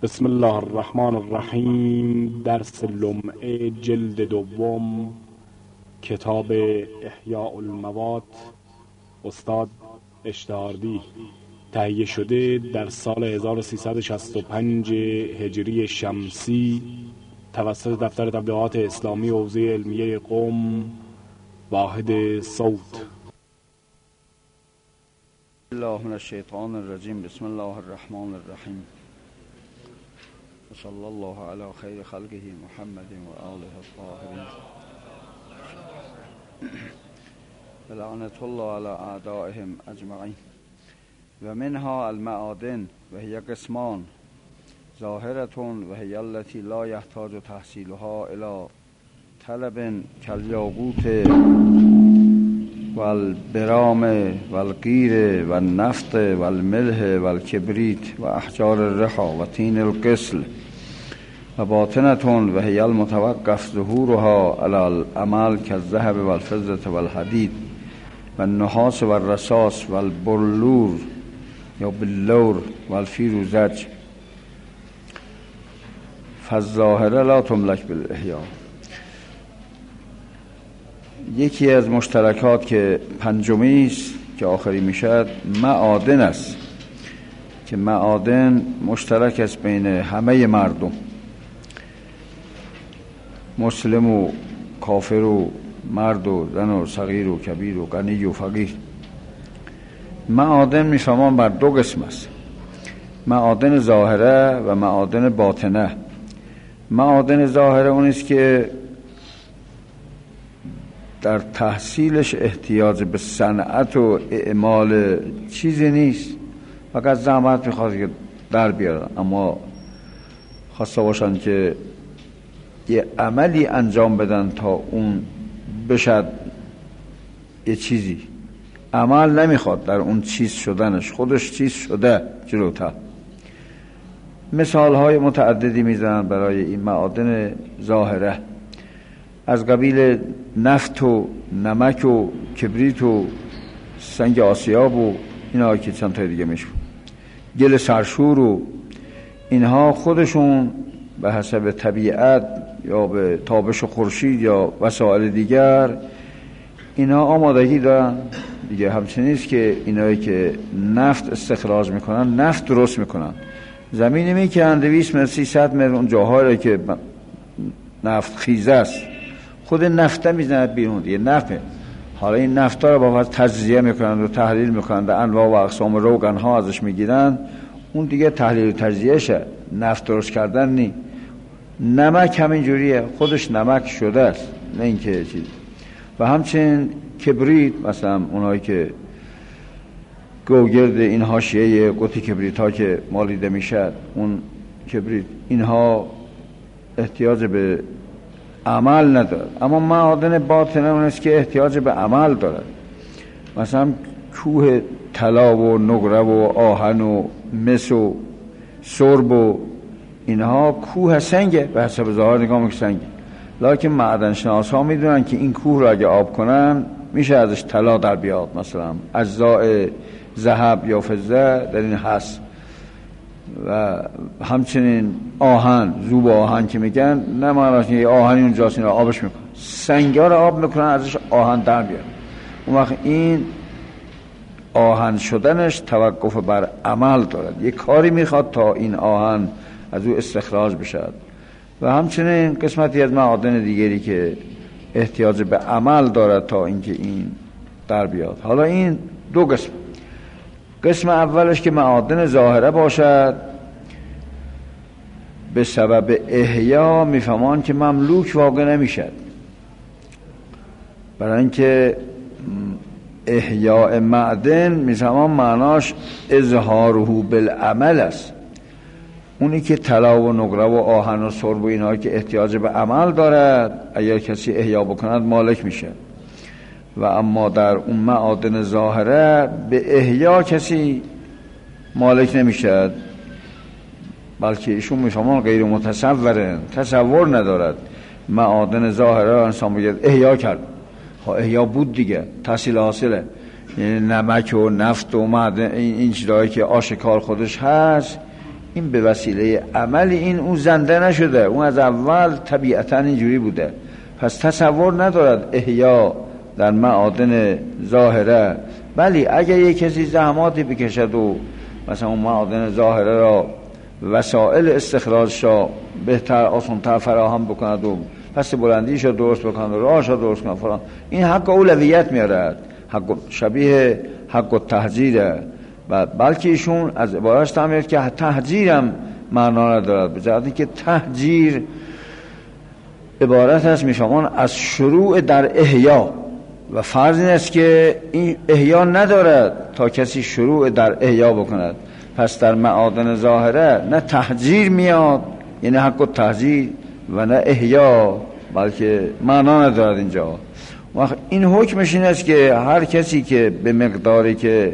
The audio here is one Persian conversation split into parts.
بسم الله الرحمن الرحیم. درس لمعه جلد دوم، کتاب احیاء الموات، استاد اشتهاردی. تهیه شده در سال 1365 هجری شمسی توسط دفتر تبلیغات اسلامی حوزه علمیه قم، واحد صوت. الله من الشیطان الرجیم. بسم الله الرحمن الرحیم. صلی الله علی خیر خلقه محمد و آله الطاهرین. لعنت الله علی اعدائهم اجمعین. و منها المعادن و هی قسمان ظاهرتون و هی التي لا یحتاج تحصیلها الی طلب کالیاقوت والبرام والقیر والنفط والملح والکبریت و احجار الرحا و تین القسل و باطنتون و هی المتوقف ظهورها علی العمل کالذهب والفضة والحدید و النحاس والرصاص والبلور یا بلور والفیروزج فالظاهره لا تملک بالاحیاء. یکی از مشترکات که پنجمی است که آخری میشد معادن است که معادن مشترک است بین همه مردم، مسلم و کافر و مرد و زن و صغیر و کبیر و غنی و فقیر. معادن میفهمان بر دو قسم است، معادن ظاهره و معادن باطنه. معادن ظاهره اون است که در تحصیلش احتیاج به صنعت و اعمال چیزی نیست، فقط زحمت میخواد که در بیارن، اما خواسته باشن که یه عملی انجام بدن تا اون بشد یه چیزی. عمل نمیخواد در اون چیز شدنش، خودش چیز شده جلوتر. مثال های متعددی میزنن برای این معادن ظاهره، از قبیل نفت و نمک و کبریت و سنگ آسیاب و اینها که چند تا دیگه میشون، گل سرشور و اینها خودشون به حسب طبیعت یا به تابش خورشید یا وسایل دیگر اینها آمادگی دارن دیگه. همچنین است که اینایی که نفت استخراج میکنن، نفت درست میکنن، زمینی میکنن 200 متر 300 متر اون جاهایی که نفت خیزه است، خود نفته میزند بیرون دیگه نفته. حالا این نفتا رو با تجزیه میکنن و تحلیل میکنن، در انواع و اقسام روغن ها ازش میگیرن، اون دیگه تحلیل و تجزیهشه، نفت درست کردن نی. نمک همین جوریه، خودش نمک شده است، نه اینکه چیز. و همچنین کبریت، مثلا اونایی که گوگرد این حاشیه قطی کبریت ها که مالیده میشه، اون کبریت، اینها احتیاج به عمل ندارد. اما معادن باطنه اون است که احتیاج به عمل دارد. مثلا کوه طلا و نقره و آهن و مس و سرب و اینها کوه سنگه، به حسب ظاهر نگاه میکنه سنگه، لکن معدن شناس ها میدونن که این کوه رو اگه آب کنن میشه ازش طلا در بیاد. مثلا اجزاء ذهب یا فضه در این هست. و همچنین آهن، ذوب آهن که میگن، نه معناش یه آهنی اونجاست، این رو آبش میکنن، سنگا رو آب میکنن ازش آهن در بیاد. اون وقت این آهن شدنش توقف بر عمل دارد، یه کاری میخواد تا این آهن از او استخراج بشه. و همچنین قسمتی از معادن دیگری که احتیاج به عمل دارد تا اینکه این در بیاد. حالا این دو قسم. قسم اولش که معادن ظاهره باشد، به سبب احیا میفهمان که مملوک واقع نمیشد، برای اینکه احیاء معدن میفهمان معناش اظهاره بالعمل است. اونی که طلا و نقره و آهن و سرب و اینها که احتیاج به عمل دارد، اگر کسی احیا بکند مالک میشه. و اما در اون معادن ظاهره به احیا کسی مالک نمیشد، بلکه ایشون میفهمان غیر متصوره، تصور ندارد. معادن ظاهره انسان بگید احیا کرد، احیا بود دیگه، تحصیل حاصله. یعنی نمک و نفت و معدن، این چیزایی که آشکار خودش هست، این به وسیله عمل این او زنده نشده، اون از اول طبیعتا اینجوری بوده. پس تصور ندارد احیا در معادن ظاهره. ولی اگر یک کسی زحماتی بکشد و مثلا اون معادن ظاهره را وسایل استخراجش را بهتر آسان‌تر فراهم بکند و پس بلندیش را درست بکند و راهش را درست کند فلان، این حق اولویت میارد، حق شبیه حق التحجیره. و بلکه ایشون از عبارش تعمیر که تحجیرم معنا ندارد، به جهت که تحجیر عبارت است میفهمان از شروع در احیا و فرض این است که این احیا ندارد تا کسی شروع در احیا بکند. پس در معادن ظاهره نه تحجیر میاد، یعنی حق التحجیر، و نه احیا، بلکه معنا ندارد اینجا. این حکمش این است که هر کسی که به مقداری که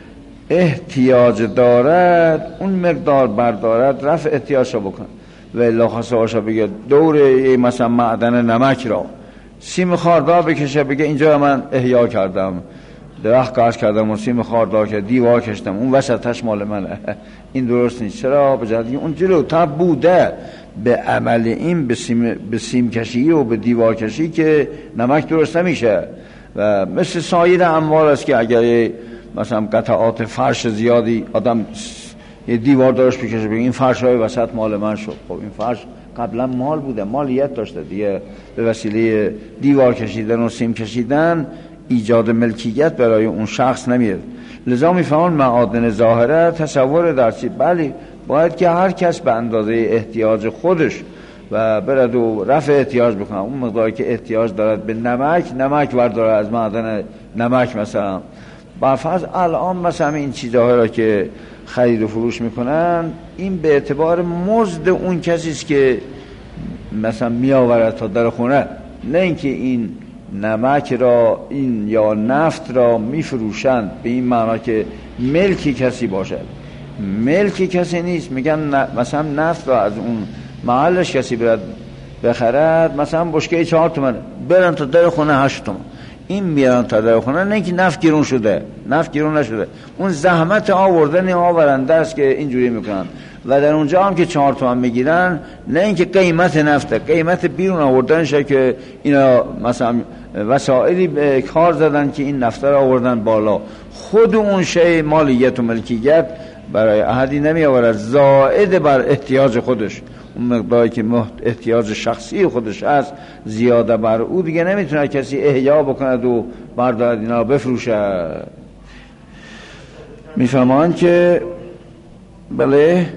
احتیاج دارد اون مقدار بردارد، رفع احتیاج را بکن. و الا خاصه باشه بگه دوره مثلا معدن نمک را سیم خاردار بکشه، بگه اینجا من احیا کردم، درخت کاش کردم و سیم خاردار که دیوار کشتم، اون وسطش مال منه. این درست نیست. چرا؟ به جهت اون جلوتر بوده به عمل این به سیم کشی و به دیوار کشی که نمک درست نمیشه. و مثل سایر اموال است که اگر مثلا قطعات فرش زیادی آدم یه دیوار داشت بکشه، بگه این فرش های وسط مال من شد. خب این فرش قبلا مال بوده، مالیت داشته دیگه. به وسیله دیوار کشیدن و سیم کشیدن ایجاد ملکیت برای اون شخص نمیاد. لذا میفهمون معادن ظاهره تصور در چی؟ بله باید که هر کس به اندازه احتیاج خودش و برد و رفع احتیاج بکنه. اون مقداری که احتیاج دارد به نمک ورداره از معدن نمک. مثلا برفرض الان مثلا این چیزها را که خرید و فروش میکنن، این به اعتبار مزد اون کسی است که مثلا میآورد تا در خونه، نه اینکه این نمک را این یا نفت را میفروشند به این معنا که ملکی کسی باشد. ملکی کسی نیست. میگن مثلا نفت را از اون محلش کسی برد بخرد، مثلا بشکه 4 تومن، برن تا در خونه 8 تومن. این میرن تا در خونه، نه اینکه نفت گیرون شده، نفت گیرون نشده، اون زحمت آوردن آورنده است که اینجوری میکنن. و در اونجا هم که 4 تومن میگیرن، نه اینکه قیمت نفته، قیمت بیرون آوردنشه که اینا مثلا وسائلی به کار زدن که این نفت را آوردن بالا. خود اون شی مالیت و ملکیت برای احدی نمی آورد، زائد بر احتیاج خودش. اون مقداری که احتیاج شخصی خودش هست زیاده بر او دیگه نمیتونه کسی احیا بکند و بردارد اینا بفروشه. میفهمان که بله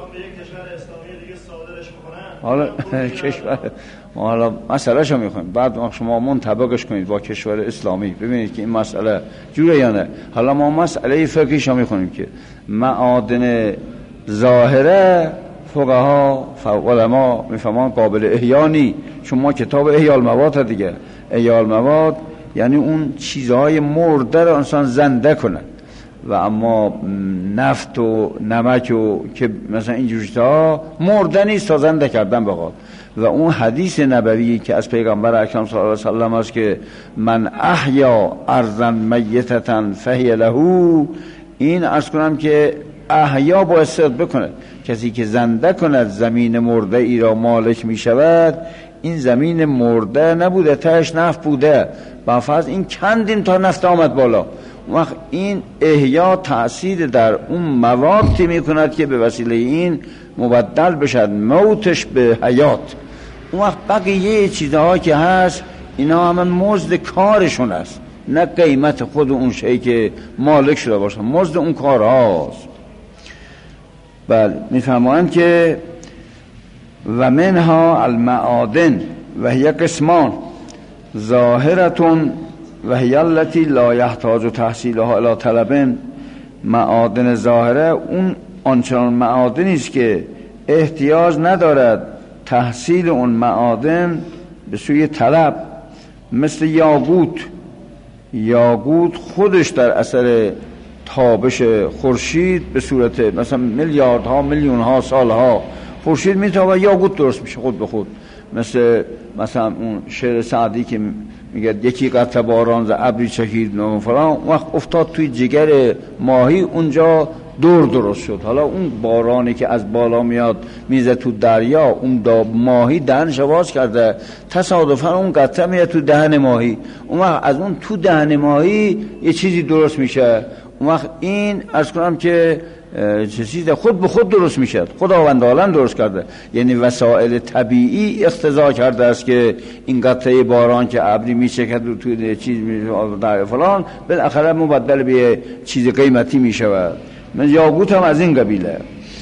حالا کشور ما حالا مسئله شو میخواییم، بعد شما منطبقش کنید با کشور اسلامی، ببینید که این مسئله جوره یا نه. حالا ما مسئله فقهی شو میخواییم که معادن ظاهره فقها علما میفهمان قابل احیا نی، چون ما کتاب احیا المواد دیگه. احیا المواد یعنی اون چیزهای مرده رو انسان زنده کنه، و اما نفت و نمک و که مثلا اینجور چیزها مرده نیست تا زنده کردن بخواد. و اون حدیث نبوی که از پیغمبر اکرم صلی الله علیه و سلم است که من احیا ارضا میتة فهی له، این عرض کنم که احیا باید صدق بکنه. کسی که زنده کند زمین مرده ای را مالک می شود، این زمین مرده نبوده، تهش نفت بوده، با فرض این کندیم تا نفت آمد بالا. وقت این احیا تأثیر در اون موادی می کند که به وسیله این مبدل بشد موتش به حیات. اون وقت بقیه چیزها که هست اینا همه مزد کارشون است، نه قیمت خود اون شیء که مالک شده باشه، مزد اون کار هاست. بله میفهمند که و منها المعادن و هی قسمان ظاهرتون و هی التي لا يحتاج تحصیلها الی طلب. معادن ظاهره اون آنچنان معادنی است که احتیاج ندارد تحصیل اون معادن به سوی طلب، مثل یاقوت خودش در اثر تابش خورشید به صورت مثلا میلیاردها میلیونها سالها خورشید میتابه، یاقوت درست میشه خود به خود. مثلا اون شعر سعدی که میگه یکی قطره باران ز ابری چکید فلان، وقت افتاد توی جگر ماهی، اونجا دور درست شد. حالا اون بارانی که از بالا میاد میزه تو دریا، اون ماهی دهنش باز کرده، تصادفا اون قطره میاد تو دهن ماهی، اون وقت از اون تو دهن ماهی یه چیزی درست میشه. اون وقت این عرض کنم که چیزی خود به خود درست میشه، خداوند عالم درست کرده. یعنی وسایل طبیعی اقتضا کرده است که این قطره باران که ابری میچکد و توی چیز در فلان بالاخره مبدل به چیز قیمتی میشود. من یاقوت هم از این قبیله.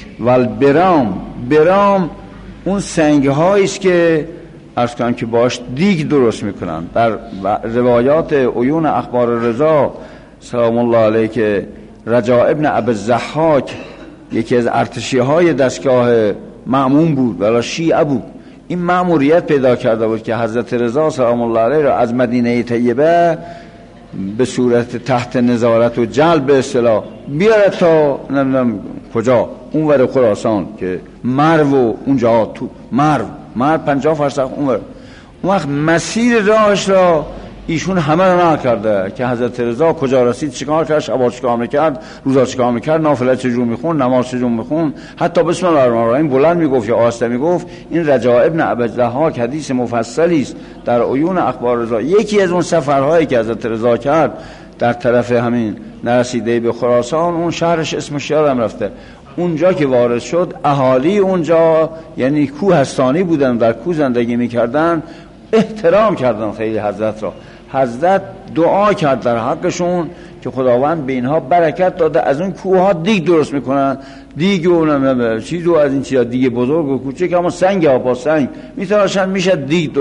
برام اون سنگ هایی است که عرض کنم که باش دیگ درست میکنن. در روایات عیون اخبار رضا سلام الله علیه که رجاء ابن ابی الضحاک یکی از ارتشی های دستگاه مأمون بود ولی شیعه بود، این مأموریت پیدا کرده بود که حضرت رضا سلام الله علیه را از مدینه طیبه به صورت تحت نظارت و جلب به اصطلاح بیاره تا نمیدونم کجا، اونور خراسان که مرو و اونجا تو مرو 50 فرسخ اونور. اون وقت مسیر راهش را ایشون همه رو نقل کرده که حضرت رضا کجا رسید، چیکار کرد، شبا چیکار میکرد، روزا چیکار میکرد، نافله چجور میخون، نماز چجور میخون، حتی بسم الله الرحمن الرحیم بلند میگفت یا آهسته میگفت. این رجاء ابن ابی الضحاک حدیث مفصلی است در عیون اخبار رضا. یکی از اون سفرهایی که حضرت رضا کرد در طرف همین نرسیده به خراسان، اون شهرش اسمش یادم رفته، اونجا که وارد شد اهالی اونجا یعنی کوهستانی بودن، در کوه زندگی میکردن، احترام کردن خیلی حضرت را. حضرت دعا کرد در حقشون که خداوند به اینها برکت داده، از اون کوه ها دیگ درست میکنن، دیگ و چیزو از این چیزا، دیگ بزرگ و کوچک، اما سنگ ها با سنگ میتراشن میشه دیگ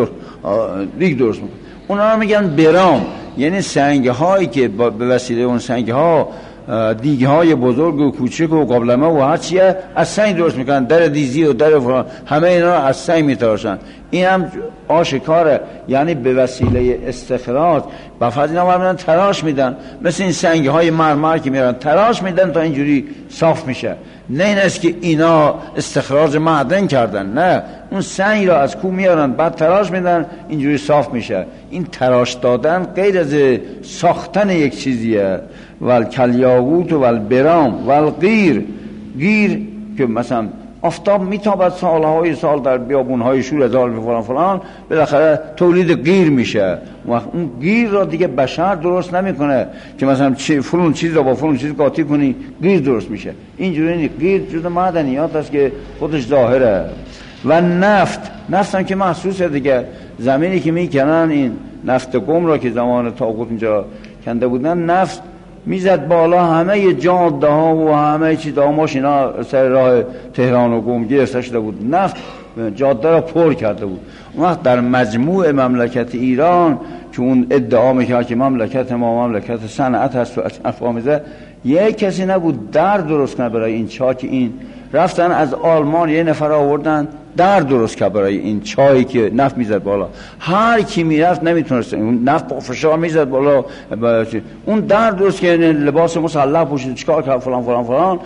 درست میکنن. اونا میگن برام، یعنی سنگ هایی که به وسیله اون سنگ ها دیگه های بزرگ و کوچک و قابلمه و هر چیه از سنگ درست میکنن، در دیزی و در فلان همه اینا از سنگ میتراشن. این هم آشکاره، یعنی به وسیله استخراج و فقط اینا میرن تراش میدن، مثل این سنگ های مرمر که میرن تراش میدن تا اینجوری صاف میشه. نه این است که اینا استخراج معدن کردن، نه، اون سنگ را از کوه میارن بعد تراش میدن اینجوری صاف میشه. این تراش دادن غیر از ساختن یک چیزیه. والکلیاقوت و البرام و القیر، گیر که مثلا آفتاب میتابد سالهای سال در بیابونهای شور زال فلان فلان، بالاخره تولید گیر میشه. وقت اون گیر را دیگه بشر درست نمیکنه که مثلا فلان چیز را با فلان چیز قاطی کنی گیر درست میشه، اینجوری نیست. گیر جزء معدنیات است که خودش ظاهره. و نفت هم که محسوسه دیگه، زمینی که میکنن این نفت گم را که زمان طاغوت اینجا کنده بودن، نفت میزد بالا، همه جاده ها و همه چیزها، ماشینا سر راه تهران و قم گرفته شده بود، نفت جاده را پر کرده بود. اون وقت در مجموع مملکت ایران که اون ادعا میکرد که مملکت ما مملکت صنعت هست و افامیزه، یک کسی نبود در درست کنه برای این چاک. این رفتن از آلمان یه نفر آوردن در درست کرد برای این چایی که نفت میزد بالا. هر کی میرفت نمیتونست، اون نفت با فشار میزد بالا، اون در درست که لباس مسلح پوشید چیکار کرد فلان فلان فلان.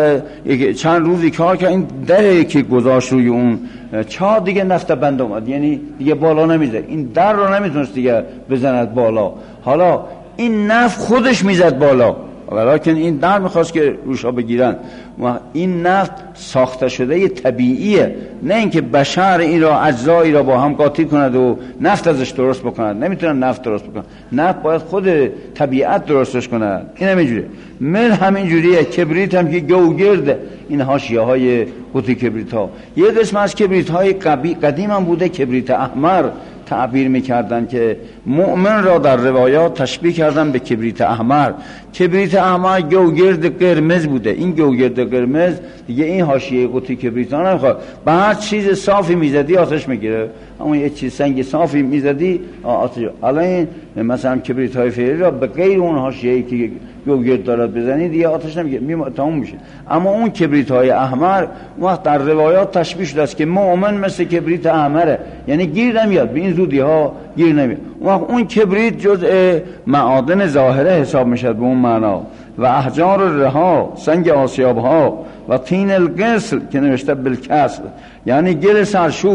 چند روزی کار کرد، این دری که گذاشت روی اون چا دیگه نفت بند اومد، یعنی دیگه بالا نمیزد، این در رو نمیتونست دیگه بزند بالا. حالا این نفت خودش میزد بالا، ولیکن این در میخواست که روشا بگیرن. و این نفت ساخته شده طبیعیه، نه اینکه بشر این را اجزایی را با هم قاطی کند و نفت ازش درست بکند. نمیتونن نفت درست بکنن، نفت باید خود طبیعت درستش کند. این همینجوریه. همینجوریه. کبریت هم که گوگرد این حاشیه های قطی کبریت ها، یه قسم از کبریت های قدیم هم بوده کبریت احمر تعبیر میکردن که مؤمن را در روایات تشبیه کردن به کبریت احمر. کبریت احمر گوگرد قرمز بوده. این گوگرد قرمز دیگه این حاشیه قطی کبریت ها نمیخواد. به هر چیز صافی میزدی آتش میگیره، اما یه چیز سنگ صافی میزدی آتش. الان مثلا کبریت های فعلی را به غیر اون حاشیه‌ای که گوگرد دارد بزنی دیگه آتش نمیگیره، تموم میشه. اما اون کبریت های احمر وقت در روایات تشبیه شده است که مؤمن مثل کبریت احمره، یعنی گیر نمیاد، به این زودی ها گیر نمیاد. اون کبریت جزء معادن ظاهره حساب میشد به اون معنا. و احجار رها، سنگ آسیاب ها، و طین القسل که نوشته بالکسر، یعنی گل سرشور.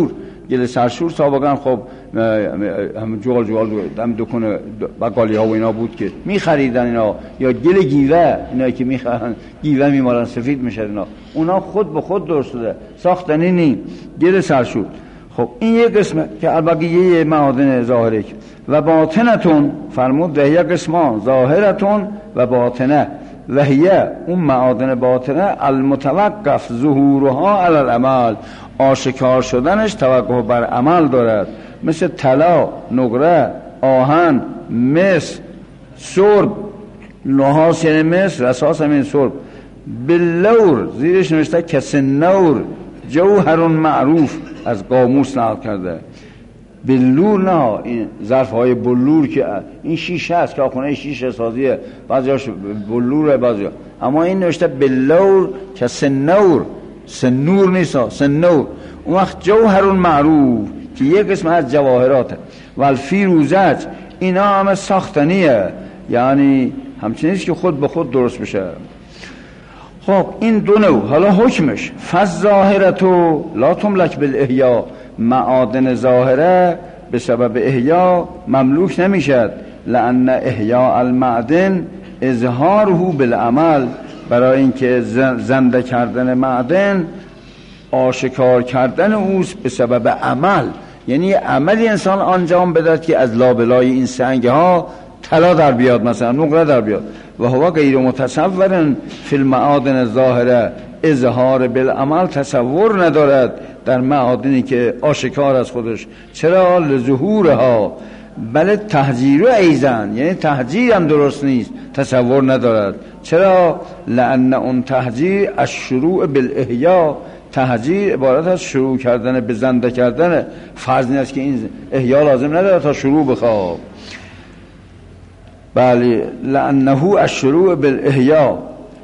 گل سرشور سابقا خب هم جوال هم دکون بقالی ها و اینا بود که میخریدن اینا، یا گل گیوه اینا که میخرن گیوه میمارن سفید میشه اینا، اونا خود به خود درست شده ساختنی نی گل سرشور. خب این یک قسمه که البقیه معادن ظاهره و باطنتون فرمود وهیه قسمان ظاهرتون و باطنه وهیه اون معادن باطنه المتوقف ظهورها علی العمل آشکار شدنش توقف بر عمل دارد، مثل طلا، نقره، آهن، مس، سرب، نحاس یعنی مس، رصاص همین سرب، باللور زیرش نوشته کسنور جوهر معروف از قاموس نقل کرده. بلور نه این ظرف های بلور که این شیشه است که آخونه شیشه سازیه بعضیاش بلوره بعضیا، اما این نوشته بلور که سنور، سنور نیست سنور. اون وقت جوهر معروف که یک قسم از جواهراته و الفیروزج اینا همه ساختنیه، یعنی همچنینست که خود به خود درست بشه. خب این دو نوع. حالا حکمش فالظاهرتو لا تملک بالاحیا، معادن ظاهره به سبب احیا مملوک نمیشد، لان احیا المعدن اظهاره بالعمل، برای اینکه زنده کردن معدن آشکار کردن اوست به سبب عمل، یعنی عملی انسان انجام بدهد که از لابلای این سنگ ها طلا در بیاد، مثلا نقره در بیاد. و هو غیر متصور فی المعادن ظاهره، اظهار بالعمل تصور ندارد در معادنی که آشکار از خودش. چرا؟ لظهورها، بله تحجیر ایزن، یعنی تحجیر هم درست نیست، تصور ندارد. چرا؟ لان اون تحجیر از شروع بالاحیا، تحجیر عبارت از شروع کردن به زنده کردن، فرض نیست که این احیا لازم نداره تا شروع بخواب، بله لانه الشروع بالاحیا.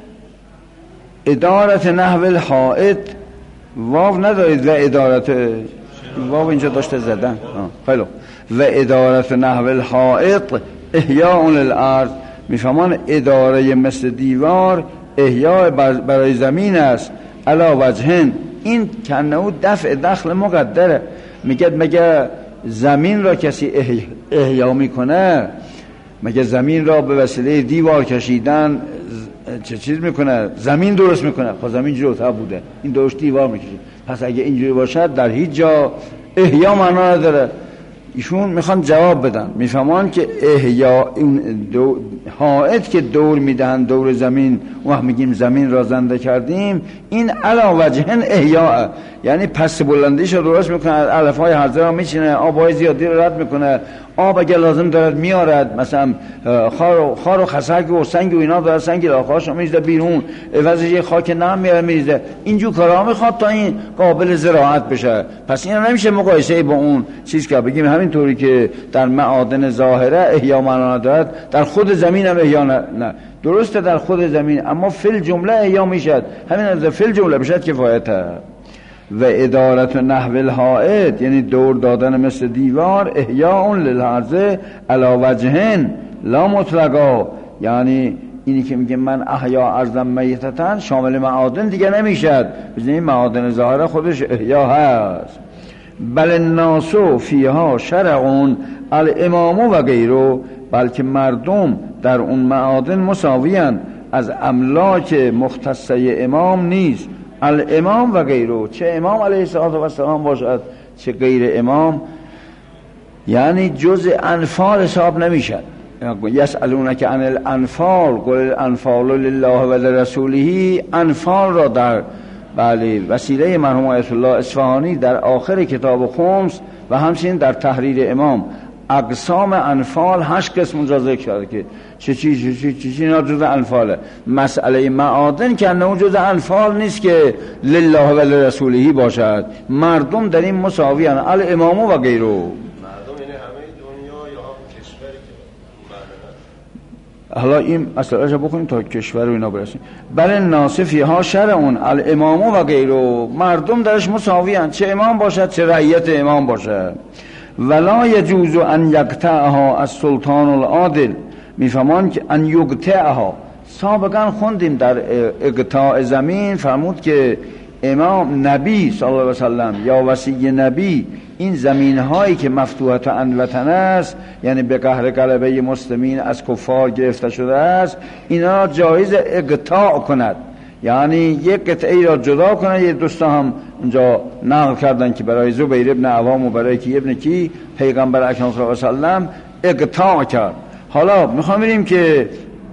ادارت نحو الحائط واو ندارید و ادارت واو اینجا داشته زدن خیلی. و ادارت نحو الحائط احیاء للارض، میفهمان اداره مثل دیوار احیاء برای زمین است. علا وجهن، این کنه دفع دخل مقدره. میگه مگه زمین را کسی احیا میکنه؟ مگه زمین را به وسیله دیوار کشیدن چه چیز میکنه؟ زمین درست میکنه؟ خب زمین جلوتر بوده، این درست دیوار میکشه. پس اگه اینجوری باشد در هیچ جا احیا معنا نداره. ایشون میخوان جواب بدن، میفهمان که احیا این حائط که دور میدهن دور زمین، وقت میگیم زمین را زنده کردیم، این علا وجهن احیا، یعنی پس بلندیش رو درست میکنه، علفهای هرزه را میچینه، آبهای زیادی رو رد میکنه، آب اگه لازم دارد میارد، مثلا خار و خسک و سنگ و اینا داره، سنگ لاخاش رو میریزه بیرون، عوضش یه خاک نرم میاره میریزه. اینجور کارا میخواد تا این قابل زراعت بشه. پس این نمیشه مقایسه با اون چیز که بگیم همینطوری که در معادن ظاهره احیا معنا دارد، در خود زمین هم احیا نه. درسته در خود زمین، اما فی الجمله احیا میشد، همین از فی الجمله بشد کفایته. و ادارت نحو الحائط یعنی دور دادن مثل دیوار، احیاء للارض علی وجهن لا مطلقا، یعنی اینی که میگه من احیا ارضا میتتن شامل معادن دیگه نمیشد، بزنین معادن ظاهره خودش احیا هست. بل الناس فیها شرعون الامام و غیره، بلکه مردم در اون معادن مساویان، از املاک مختصه امام نیست. الامام و غیره، چه امام علیه السلام باشد چه غیر امام، یعنی جز انفال حساب نمیشد. یسألونک عن الانفال قل الانفال لله و لرسوله، انفال را در بله وسیله مرحوم آیت الله اصفهانی در آخر کتاب خمس و همچنین در تحریر امام اقسام انفال 8 قسم اونجا ذکر کرده که چه چیزی اینا جز انفاله. مسئله معادن که انه جز انفال نیست که لله و لرسوله باشد، مردم در این مساویان، الامام و غیره. مردم یعنی همه دنیا یا کشوری که حالا این اصلاش بکنیم تا کشور و اینا برسیم. بل ناصفی ها شرعون الامام و غیره، مردم درش مساویان، چه امام باشد چه رعیت امام باشد. ولا یجوز ان یقطعها السلطان العادل، میفهمان که ان یقطعها، سابقا خوندیم در اقطاع زمین فرمود که امام نبی صلی الله علیه وسلم یا وصی نبی این زمین هایی که مفتوحت عن وطن است، یعنی به قهر غلبه مسلمین از کفار گرفته شده است، اینا جایز اقطاع کند، یعنی یک قطعه را جدا کنند. یه دوستا هم اونجا نقل کردن که برای زبیر ابن عوام و برای کی ابن کی پیغمبر اکرم صلی الله علیه وسلم اقطاع کرد. حالا میخوام ببینیم که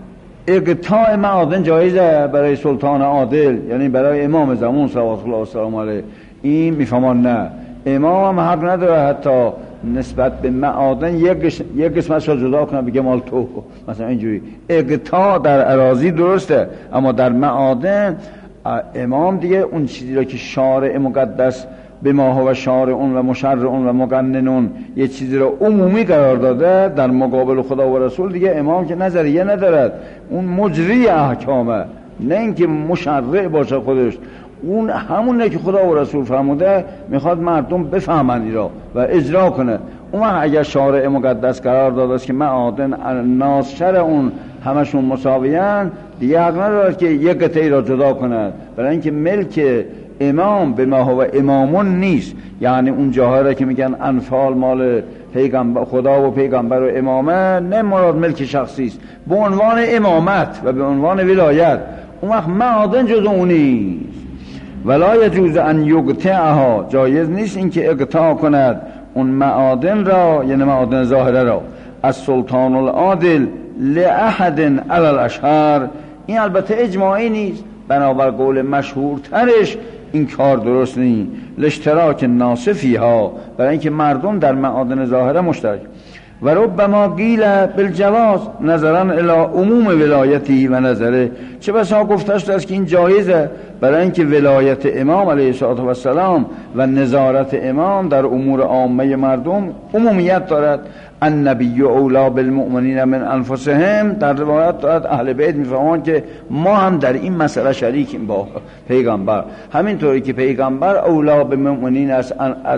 اقطاع معادن جایزه برای سلطان عادل، یعنی برای امام زمان صلوات الله و سلام علیه. این میفهمان نه، امام هم حق نداره حتی نسبت به معادن یک قسمتش رو جدا کنه بگه مال تو، مثلا اینجوری. اقطاع در اراضی درسته، اما در معادن امام دیگه اون چیزی را که شارع مقدس به ما هو شارع اون و مشرع اون و مقننون یه چیزی را عمومی قرار داده در مقابل خدا و رسول، دیگه امام که نظریه ندارد، اون مجری احکامه، نه اینکه مشرع باشه خودش. اون همونه که خدا و رسول فرموده میخواد مردم بفهمن اینا و اجرا کنه. اون اگر شارع مقدس قرار داده است که معادن الناس شرع اون همشون مساویان، دیگه حق ندارد که یک قطعه را جدا کند، برای اینکه ملک امام به ما هو امامون نیست. یعنی اون جاها که میگن انفال مال پیغمبر خدا و پیغمبر و امامه، نه مراد ملک شخصی است، به عنوان امامت و به عنوان ولایت. اون وقت معادن جز اون نیست. ولا یجوز ان یقطعها، جایز نیست اینکه اقطاع کند اون معادن را، یعنی معادن ظاهره را، از سلطان العادل لأحد علی الاشهر. این البته اجماعی نیست، بنابر قول مشهورترش این کار درست نیست. لاشتراک الناس فیها، برای اینکه مردم در معادن ظاهره مشترک. و ربما قیل بالجواز نظرا الی عموم ولایتی و نظره، چه بسا گفته است که این جایزه، برای اینکه ولایت امام علیه السلام و نظارت امام در امور عامه مردم عمومیت دارد. النبی اولا بالمؤمنین من انفسهم، در روایت دارد اهل بیت میفهمند که ما هم در این مسئله شریکیم با پیغمبر، همینطوری که پیغمبر اولا بالمؤمنین از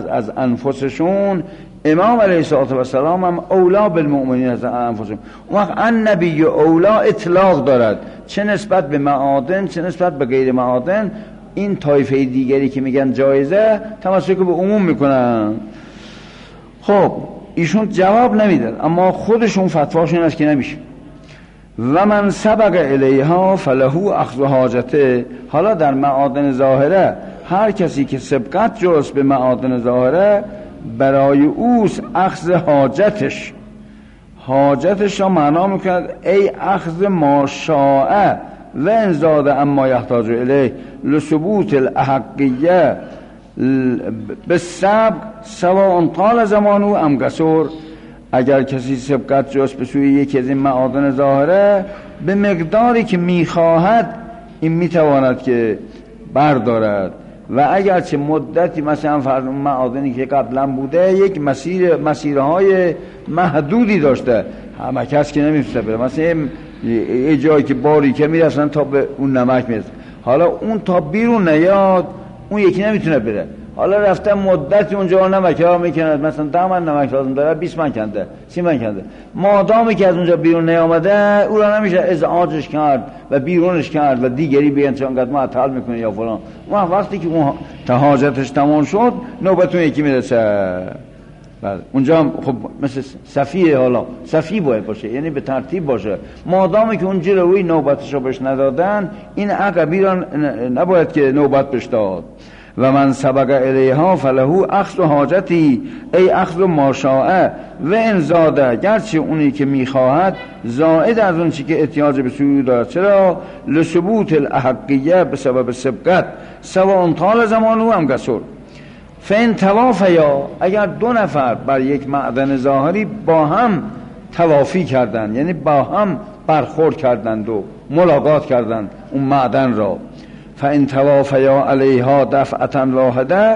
انفسشون، امام علیه السلام هم اولا بالمؤمنین از انفسهم. اون وقت النبی اولا اطلاق دارد، چه نسبت به معادن چه نسبت به غیر معادن. این طایفه دیگری که میگن جایزه تمسک به عموم میکنن. خب ایشون جواب نمیدن، اما خودشون فتواشون است که نمیشه. و من سبق الیها فله اخذ حاجته. حالا در معادن ظاهره هر کسی که سبقت جست به معادن ظاهره، برای اوست اخذ حاجتش. حاجتش را معنا میکند ای اخذ ما شاء و انزاد اما یحتاج الیه لثبوت الاحقیه بالسبق سواء طال زمانه ام قصر. اگر کسی سبقت جست به سوی یکی از این معادن ظاهره، به مقداری که میخواهد این میتواند که بردارد، و اگر چه مدتی مثلا فرض معادنی که قبلا بوده یک مسیرهای محدودی داشته، همه کس که نمیتونه بره، مثلا یه جایی که باری که میرسن تا به اون نمک میرسن، حالا اون تا بیرون نیاد اون یکی نمیتونه بره. حالا رفته مدتی اونجا نمک ها میکند، مثلا 10 من نمک لازم داره، 20 من کنده، 30 من کنده، مادامی که از اونجا بیرون نیامده او را نمیشه ازعاجش کرد و بیرونش کرد و دیگری بیان چون قد معطل میکنه یا فلان. وقتی که اون حاجتش تمام شد نوبت اون یکی میرسه. بعد اونجا هم خب مثل صفیه، حالا صفی باید باشه، یعنی به ترتیب باشه. مادامی که اونجا روی نوبتش رو بهش ندادن، این عقبی را نباید که نوبت بهش داد. و من سبق الیها فله اخذ حاجتی ای اخذ ما شاء و ان زاده، گرچه اونی که میخواهد زائد از اون چی که احتیاج به سوی دارد. چرا؟ لثبوت الاحقیه، به سبب سبقت، سواء طال زمانه ام قصر. فان توافیا، اگر 2 نفر بر یک معدن ظاهری با هم توافی کردند، یعنی با هم برخورد کردند و ملاقات کردند اون معدن را، فان توافیا علیها دفعه واحده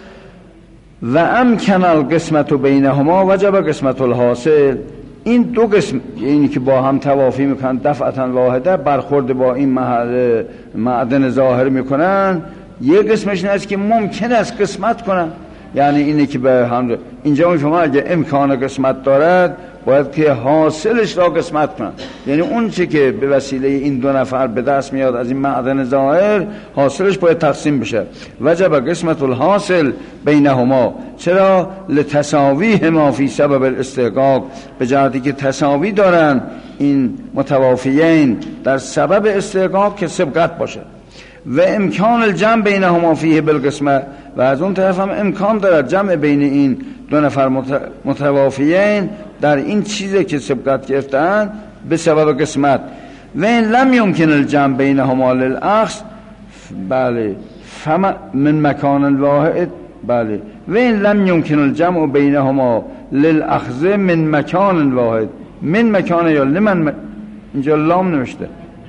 و امکن القسمت بینهما وجب قسمت الحاصل. این 2 قسم، اینی که با هم توافی میکنن دفعه واحده، برخورد با این معدن ظاهر میکنن، یک قسمش این است که ممکن است قسمت کنن، یعنی اینی که به هم اینجا میفهمن اگه امکان قسمت دارد باید که حاصلش را قسمت کنن. یعنی اون چی که به وسیله این دو نفر به دست میاد از این معدن ظاهر، حاصلش باید تقسیم بشه. وجب قسمت الحاصل بینهما. چرا؟ لتساویهما فی سبب الاستحقاق، به جهتی که تساوی دارن این متوافیین در سبب استحقاق که سبقت باشه. و امکان الجمع بینهما فیه بالقسمه، و از اون طرف هم امکان دارد جمع بین این دو نفر متوافیین در این چیزی که سبقت گرفتن به سبب قسمت. و این لم یمکن الجمع بینهما للاخذ، بله، من مکان واحد، بله، و این لم یمکن الجمع بینهما للاخذ من مکان واحد. من مکان یا لمن اینجا لام نوشته،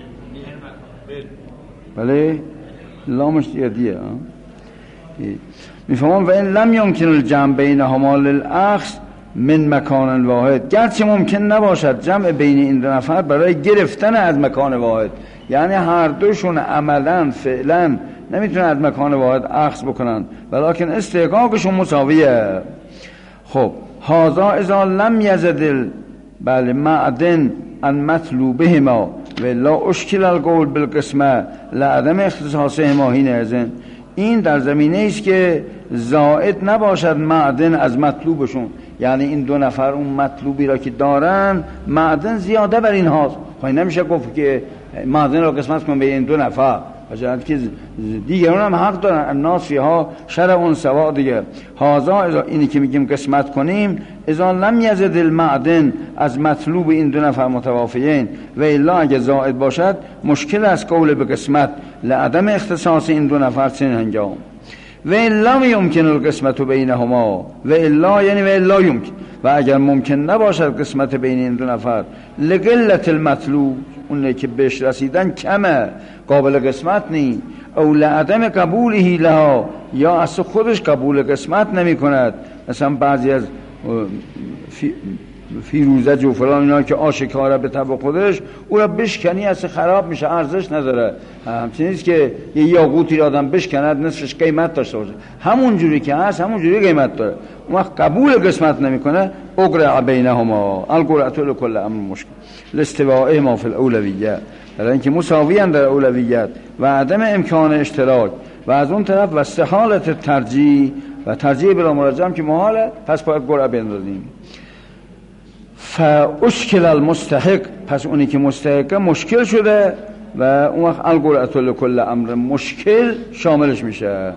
بله، لامش دیگه میفهمم. و این لم یمکن الجمع بینهما للاخذ من مکان واحد، گرچه ممکن نباشد جمع بین این دو نفر برای گرفتن از مکان واحد، یعنی هر دوشون عملا فعلا نمیتونن از مکان واحد اخذ بکنن، ولیکن استحقاقشون مساویه. خب هذا اذا لم یزد بله معدن ان مطلوبهما و لا اشکل القول بالقسمه لعدم اختصاصهما حینئذ. این در زمینه است که زائد نباشد معدن از مطلوبشون، یعنی این دو نفر اون مطلوبی را که دارن معدن زیاده بر این هاست. خواهی نمیشه گفت که معدن را قسمت کن به این دو نفر، بجرد که دیگرون هم حق دارن. الناس فیها شرع سوا دیگه. هازا اینی که میگیم قسمت کنیم، اذا لم یزد المعدن از مطلوب این دو نفر متوافیین و الا اگه زائد باشد مشکل است قول به قسمت لعدم اختصاص این دو نفر چنین هنگام. و الا یمکن القسمت بینهما، و الا یعنی و الا یمکن، و اگر ممکن نباشد قسمت بین این دو نفر لقلت المطلوب، اونه که بهش رسیدن کمه قابل قسمت نی، او لعدم قبوله لها، یا اصلا خودش قبول قسمت نمی کند. مثلا بعضی از فیروزج و فلان اینا که آشکاره به طبع خودش، او را بشکنی اصلا خراب میشه، ارزش نداره. همچنین است که یه یاقوتی را آدم بشکند نصفش قیمت داشته باشه، همون جوری که هست همون جوری قیمت داره. اون وقت قبول قسمت نمیکنه. اقرع بینهما القرعة لكل امر مشکل لاستوائهما فی الاولویه، برای اینکه مساویان در اولویت و عدم امکان اشتراک، و از اون طرف و استحالت ترجیح، و ترجیح بلا مراجعه که محاله، پس باید قرعه بندازیم. فاشکل المستحق، پس اونی که مستحقه مشکل شده و اون وقت القرعة لكل امر مشکل شاملش میشه.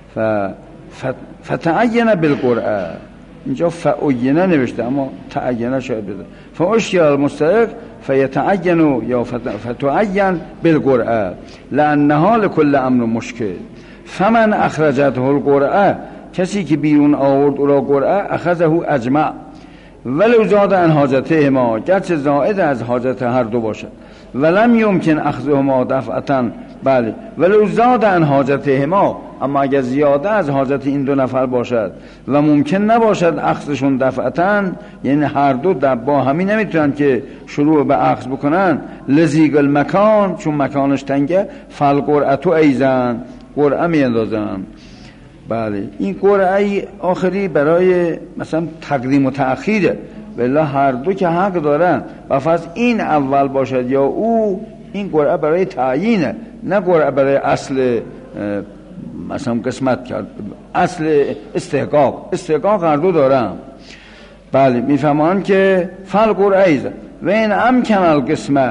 فتعین بالقرعه، اینجا فعینه نوشته اما تعینه شاید بده. فاشکل المستحق فیتعین یا فتعین بالقرعه لانها لكل امر مشکل. فمن اخرجته القرعه، کسی که بیرون آورد او را قرعه، اخذه اجمع ولو زاد عن حاجتهما، گرچه زائد از حاجت هر دو باشد. ولم یمکن اخذهما دفعتا، بله، ولو زاد عن حاجتهما، اما اگر زیاده از حاجت این دو نفر باشد و ممکن نباشد اخذشون دفعتا، یعنی هر دو با همین نمیتونن که شروع به اخذ بکنن، لزیگ المکان، چون مکانش تنگه، فالقرعة ایزن، قرعه میاندازن. بله، این قرعه آخری برای مثلا تقدیم و تأخیره، ولی هر دو که حق دارن و فرض این اول باشد یا او، این قرعه برای تعیینه، نه قرعه برای اصل مثلا قسمت کرد، اصل استحقاق هر دو دارن. بله، میفهمان که فالقرعه ایزن و این امکن القسمه،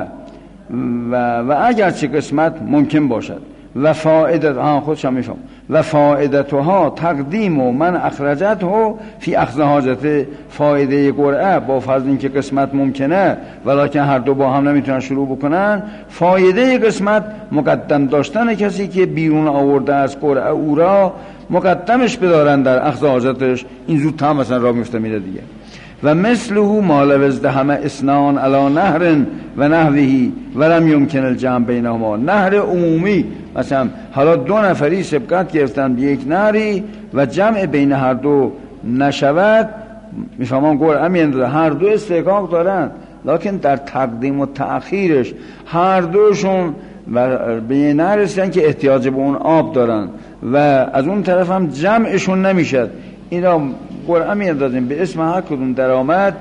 و اگرچه قسمت ممکن باشد، و فائدت خودشم میفهم، و فائدتها تقدیم و من اخرجته فی اخذ حاجت، فایده قرعه با فرض اینکه قسمت ممکنه ولیکن هر دو با هم نمیتونن شروع بکنن، فایده قسمت مقدم داشتن کسی که بیرون آورده از قرعه او را مقدمش بدارن در اخذ حاجتش، این زودتر مثلا را میفته میره دیگه. و مثله ما لو ازدحم اثنان علی نهر و نحوه ولم یمکن الجمع بینهما، نهر عمومی، مثلا حالا دو نفری سبقت گرفتن به یک نهری و جمع بین هر دو نشود، میفهمان قرعه میاندازه، هر دو استحقاق دارن، لکن در تقدیم و تأخیرش هر دوشون به یه نهر رسیدن که احتیاج به اون آب دارن و از اون طرف هم جمعشون نمیشد، اینا قرعه میاندازیم به اسم هر کدوم درآمد،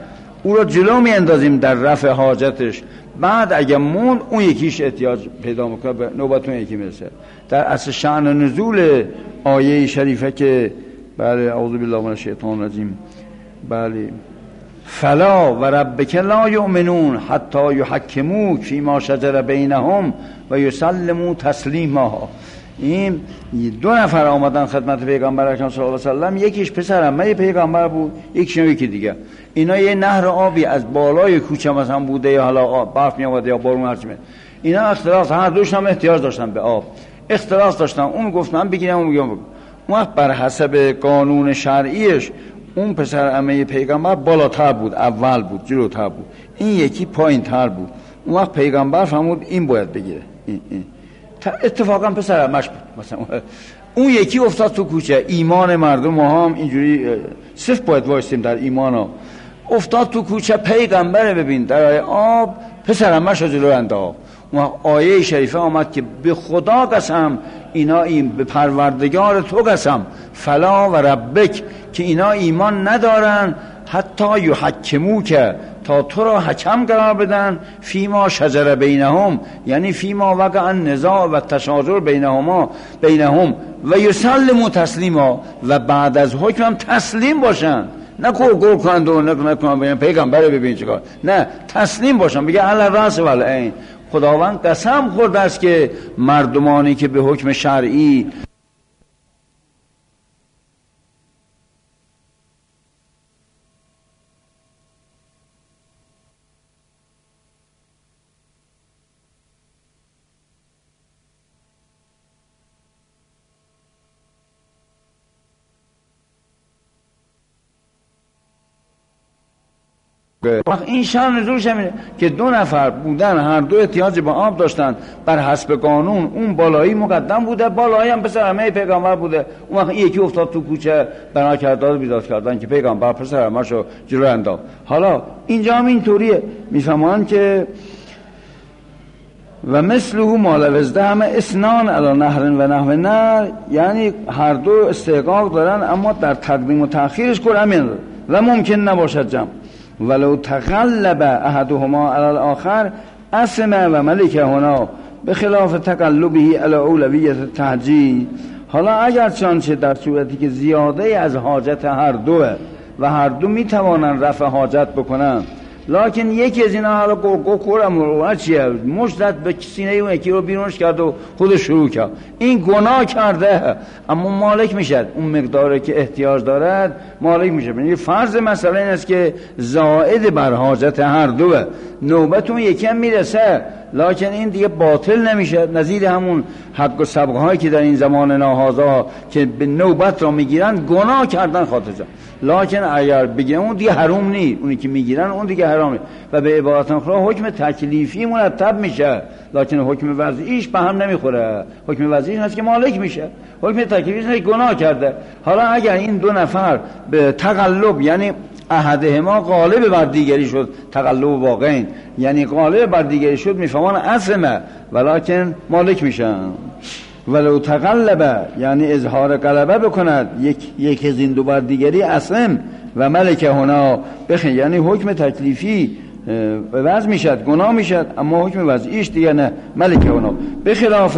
او را جلو میاندازیم در رفع حاجتش، بعد اگه موند اون یکیش احتیاج پیدا میکنه به نوبت اون یکی میرسه. در اصل شأن نزول آیه شریفه که بله اعوذ بالله من الشیطان الرجیم، بله فلا و ربک لا یؤمنون حتی یحکموک فیما شجر بینهم و یسلموا تسلیما. این دو نفر آمدن خدمت پیغمبر اکرم صلی الله علیه و سلم، یکیش پسر عمه پیغمبر بود، یکی دیگه. اینا یه نهر آبی از بالای کوچه مثلا بوده یا حالا برف می آمده یا بارون هرچی میاد، اینا اختلاس، هر دوشون هم احتیاج داشتن به آب، اختلاس داشتن. اون گفت من بگیرم، اون میگم. اون بر حسب قانون شرعیش اون پسر عمه پیغمبر بالاتر بود، اول بود، جلوتر بود، این یکی پایین تر بود. اون وقت پیغمبر فرمود این باید بگیره. این. اتفاقا پسر عمش بود مثلا. اون یکی افتاد تو کوچه. ایمان مردم ما هم اینجوری صرف باید وایستیم در ایمانا. افتاد تو کوچه، پیغمبر ببین در آب، پسر عمش رو جلو انداخت. اون آیه شریفه آمد که به خدا قسم، اینا به پروردگار تو قسم، فلا و ربک، که اینا ایمان ندارن حتی یحکموک، تا تو را حکم قرار بدن، فیما شجر بینهم، یعنی فیما وقع النزاع و تشاجر بینهم و یسلموا تسلیما، و بعد از حکمم تسلیم باشن، نه گل کنند و نکنند بگن پیغمبر ببین چیکار، نه تسلیم باشن، بگه علی الراس و العین. خداوند قسم خورده است که مردمانی که به حکم شرعی این شأن نزولش همینه که دو نفر بودن، هر دو احتیاج به آب داشتن، بر حسب قانون اون بالایی مقدم بوده، بالایی هم پسر عمه پیغمبر بوده. اون وقت یکی افتاد تو کوچه، بنا کرداد بیداد کردن که پیغمبر پسر عمه‌شو جلو انداخت. حالا اینجا هم اینطوریه، میفهمن که و مثله ما لوزده همه اسنان علی نهر و نحو نهر، یعنی هر دو استحقاق دارن اما در تقدیم و تأخیرش کن همین و ممکن نباشد جمع. ولو تغلب احدهما علی الاخر اسم و ملک هنا به خلاف تقلبه علی اولویت تهجیل. حالا اگر چنانچه در صورتی که زیاده از حاجت هر دوه و هر دو میتوانن رفع حاجت بکنن، لکن یکی از اینا حالا گوکورم رو چیه مشدد به سینه اون یکی رو بیرونش کرد و خودش شروع کرد، این گناه کرده اما مالک میشد، اون مقداری که احتیاج دارد مالک میشه. یعنی فرض مسئله این است که زائد بر حاجت هر دوه، نوبت اون یکی هم میرسه لکن این دیگه باطل نمیشه، نظیر همون حق و سبقه هایی که در این زمان ناهازا که به نوبت را میگیرن گناه کردن خاطر جا. لکن اگر بگیرن اون دیگه حرام نیست، اونی که میگیرن اون دیگه حرامه و به عبارت اخرى حکم تکلیفی مرتب میشه، لکن حکم وضعیش به هم نمیخوره. حکم وضعیش هست که مالک میشه، حکم تکلیفیش هست که گناه کرده. حالا اگر این دو نفر به تقلب، یعنی احدهما غالب بر دیگری شد، تقلب واقعین یعنی غالب بر دیگری شد، میفهمان اسمه ولکن مالک میشن. ولو تقلب یعنی اظهار غلبه بکند یک از این دو بر دیگری اسم و ملک هنا یعنی حکم تکلیفی وضع میشد، گناه میشد، اما حکم وضعیش دیگه نه، ملک هنا به خلاف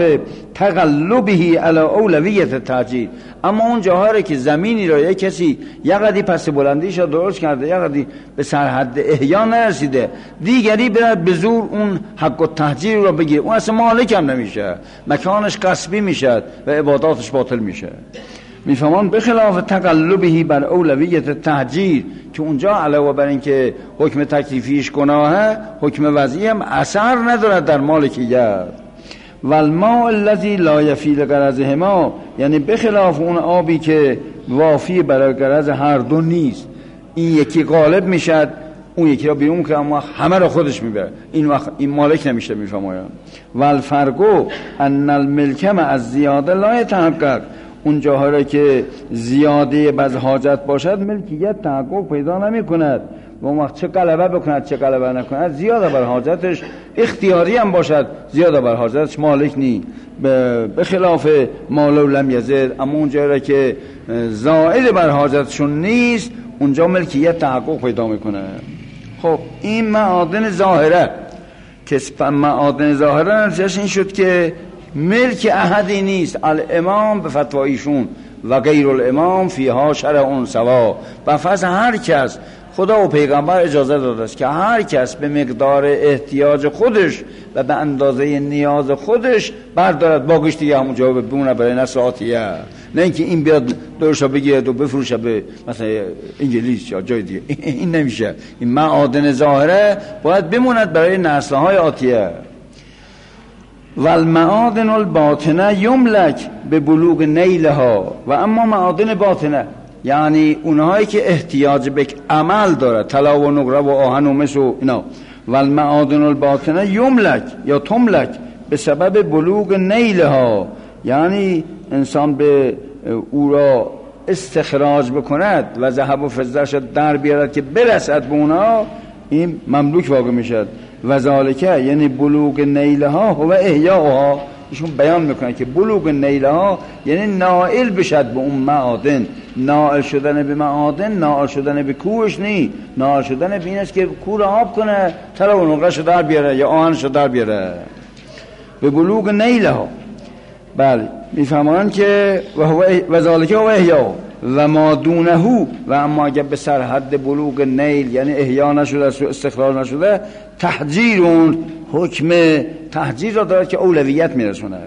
تقلبه علی اولویت تهجیل. اما اون جاهایی که زمینی را یک کسی یقدی پس بلندیش را درست کرده، یقدی به سرحد احیا نرسیده، دیگری برد به زور اون حق و تهجیر را بگیره، اون اصلا مالک هم نمیشه، مکانش غصبی میشد و عباداتش باطل میشه. میفهمان به خلاف تقلبه بر اولویت تهجیر، که اونجا علاوه بر این که حکم تکلیفیش گناهه، حکم وضعی هم اثر ندارد در مالکیت. والماء الذی لا یفی لغرضهما، یعنی به خلاف اون آبی که وافی برای غرض هر دو نیست، این یکی غالب میشد اون یکی را بیرون که اما همه را خودش میبره، این وقت این مالک نمیشه. میفهمایم والفرقو ان الملکم از زیاده لا یتحقق، اون جاهایی که زیاده بعض حاجت باشد ملکیت تحقق پیدا نمی کند و اون وقت چه غلبه بکند چه غلبه نکند، زیاده بر حاجتش اختیاری هم باشد، زیاده بر حاجتش مالک نی. به خلاف مالو لم یزد، اما اون جاهایی که زائد بر حاجتشون نیست اونجا ملکیت تحقق پیدا میکنه. خب این معادن ظاهره که معادن ظاهره نتیجهش این شد که ملک احدی نیست، الامام به فتوایشون و غیر الامام فیها شرع سوا. و فرض هر کس، خدا و پیغمبر اجازه داده است که هر کس به مقدار احتیاج خودش و به اندازه نیاز خودش بردارد، باقیش دیگه همون جا بمونه برای نصراتیه، نه اینکه این بیاد دورشو بگیرد و بفروشه به مثلا انگلیس یا جای دیگه. این نمیشه. این معادن ظاهره باید بموند برای نسل‌های آتیه. و المعادن الباطنه یملک به بلوغ نیلها. و اما معادن باطنه یعنی اونهایی که احتیاج به عمل داره، طلا و نقره و آهن و مس و اینا، و المعادن الباطنه یملک یا تملک به سبب بلوغ نیلها، یعنی انسان به او را استخراج بکند و ذهب و فضه‌اش در بیارد که برسد به اونها، این مملوک واقع میشد. و ذالکه یعنی بلوغ نیلها هو احیاؤها. ایشون بیان میکنه که بلوغ نیلها یعنی نائل بشد به اون معادن. نائل شدن به معادن، نائل شدن به کوهش نی، نائل شدن به این است که کوه را آب کنه، طلا و نقره‌شو در بیاره یا آهنشو در بیاره. به بلوغ نیلها. بله میفهمن که و ذالکه هو احیاؤها و ما دونه. و اما اگر به سرحد بلوغ نیل یعنی احیا نشده، استخراج نشده، تحجیرون، حکم تحجیر را دارد که اولویت میرسونه.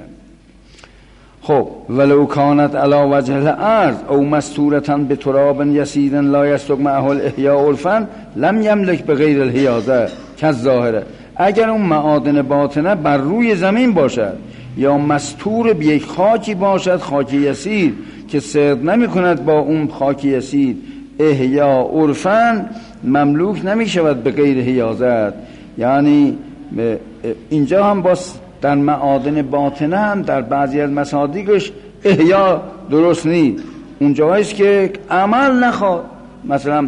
خب ولو کانت علی وجه الارض او مستورتا بتراب یسید لا یسلک معه الاحیاء الفن لم یملک بغیر الحیازه کالظاهره. اگر اون معادن باطنه بر روی زمین باشد یا مستور به یک خاکی باشد، خاک یسیر که سرد نمی کند با اون خاک یسیر، احیا عرفن مملوک نمی شود به غیر حیازت. یعنی اینجا هم باز در معادن باطنه هم در بعضی از مصادیقش احیا درست نیست. اونجا هست که عمل نخواد. مثلا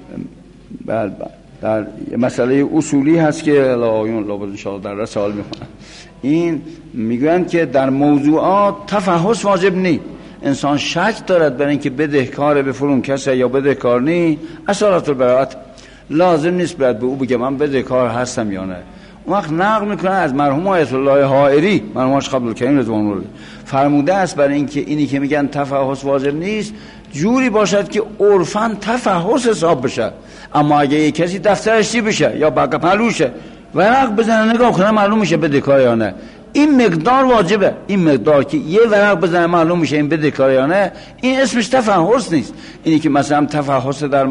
در مسئله اصولی هست که آیون لابد انشاءالله در رسال میخونن، این میگوین که در موضوعات تفحص واجب نیست. انسان شک دارد برای اینکه بدهکار به فلان کسی یا بدهکار نی، اصالت البراءت لازم نیست باید به او بگه من بدهکار هستم یا نه. اون وقت نقل میکنه از مرحوم آیت الله حائری، مرحومش قبل الکریم رضوان الله، فرموده است برای اینکه اینی که میگن تفحص واجب نیست جوری باشد که عرفاً تفحص حساب بشه. اما اگه یک کسی دفترش چی بشه یا بقى پلوشه ورق بزنه نگاه کنه معلوم میشه بدهکار یا نه، این مقدار واجبه. این مقدار که یه ورق بزنه معلوم میشه این بدهکار یا نه، این اسمش تفحص نیست. اینی که مثلا تفحص در